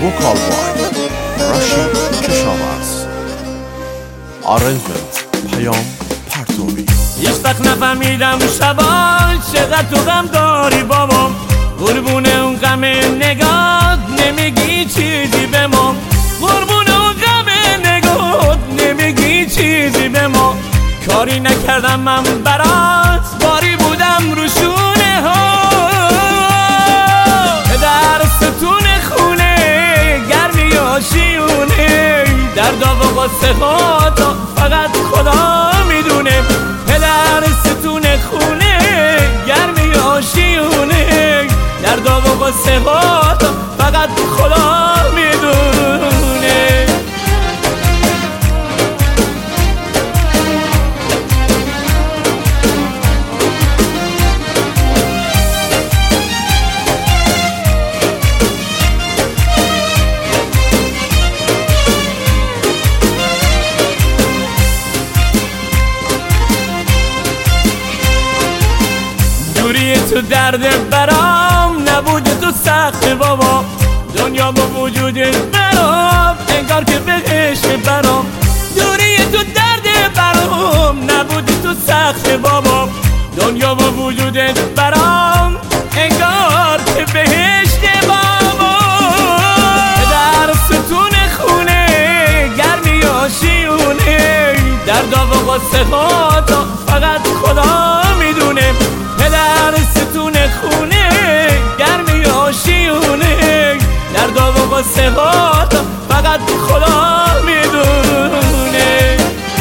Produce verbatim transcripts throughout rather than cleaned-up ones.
وکال بای رشید کشاورز، آرنجمنت پیام پرتوی. هیچ وقت نفهمیدم شبا چقدر تو غم داری بابا، قربون اون غم نگات نمیگی چیزی به ما، قربون اون غم نگات نمیگی چیزی به ما. کاری نکردم من برات، باری بودم رو شونه ها، در ستون خونه گرمی و شیونه، درد و غصه ها تا فقط خدا میدونه. پدر ستون خونه گرمی و شیونه، درد و غصه ها تا فقط خدا میدونه. دوری تو درد برام، نبود تو سخت بابا، دنیا با وجودت برام انگار که بهشت برام. دوری تو درد برام، نبود تو سخت بابا، دنیا با وجودت برام انگار که بهشت بابا. در ستون خونه گرمی و شیونه، درد و غصه ها تا فقط خدا میدونه. پدر ستون خونه گرمی و شیونه، درد و غصه ها تا فقط خدا میدونه.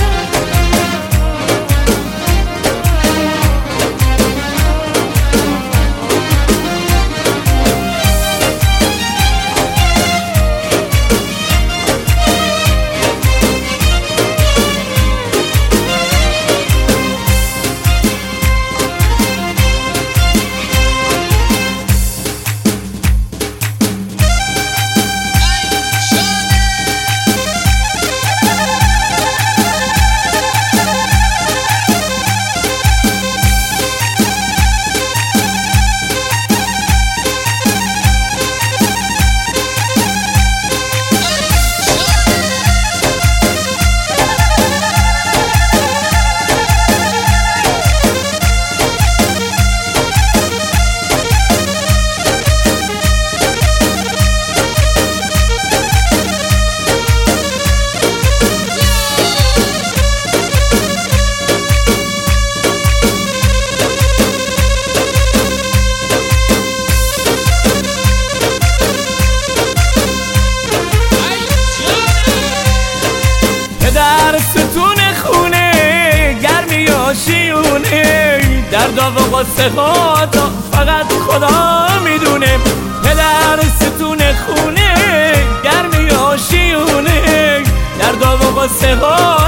در ستون خونه گرمی و شیونه، درد و غصه ها تا فقط خدا میدونه. پدر ستون خونه گرمی و شیونه، درد و غصه ها